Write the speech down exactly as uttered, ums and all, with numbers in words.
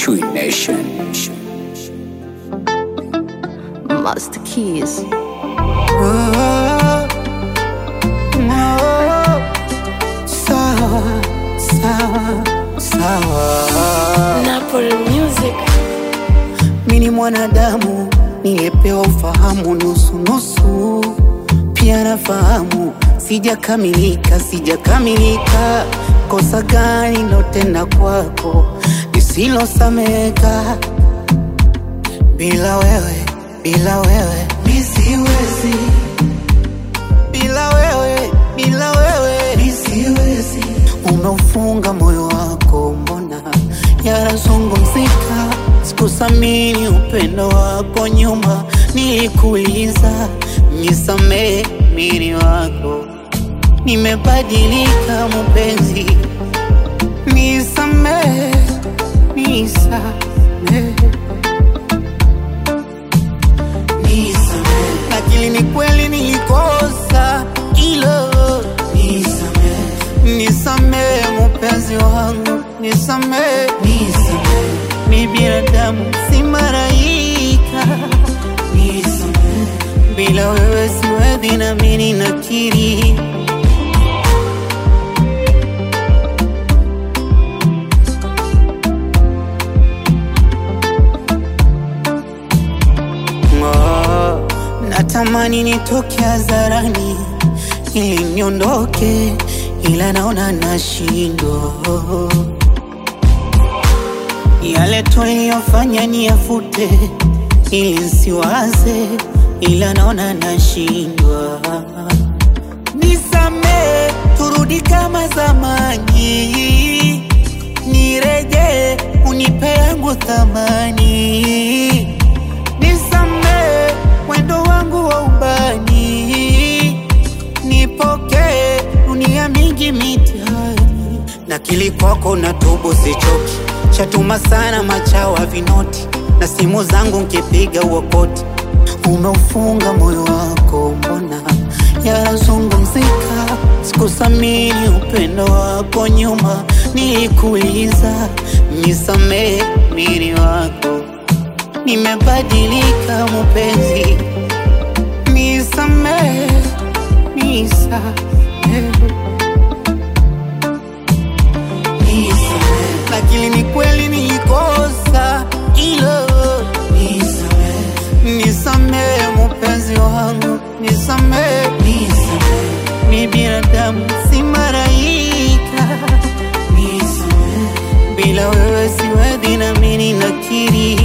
Chui Nation. Master Keys. Oh, oh, sawa, sawa, sawa. Napoli Music. Mimi ni mwanadamu, nilipewa ufahamu nusu nusu. Pia nafahamu sijakamilika, sijakamilika. Kosa gani lotenda kwako lisilosameka? Bila wewe, bila wewe mimi siwezi. Bila wewe, bila wewe mimi siwezi. Umeufunga moyo wako, mbona yanazungumzika? Sikusamini upendo wako nyuma, nilikuuliza nisamee mimi wako. Nimebadilika mpenzi, nisamee, nisamee, nisamee. Lakini ni kweli nilikosa, ilo nisamee, nisamee mpenzi wangu, nisamee, nisamee. Mimi binadamu si malaika, nisamee. Bila wewe siwezi na mimi nakiri. Natamani nitoke hadharani ili niondoke, ila naona nashindwa. Yale tuliyofanya niyafute ili nsiwaze, ila naona nashindwa. Nisamee, turudi kama zamani, nireje unipe yangu thamani. Nisamee mwendo wangu wa ubani, nipokee dunia mingi mitihani. Na kili kwako na tubu sichoki, chatuma sana machawa vinoti, na simu zangu nkipiga uokoti. Umeufunga moyo wako, mbona yanazungumzika? Sikusamini upendo wako nyuma, nilikuuliza nisamee mimi wako. Nimebadilika mpenzi, nisamee, nisamee, nisamee. Lakini ni kweli nilikosa, ilo nisamee, nisamee mpenzi wangu, nisamee, nisamee. Mimi binadamu si malaika, nisamee. Bila wewe siwezi na mimi nakiri.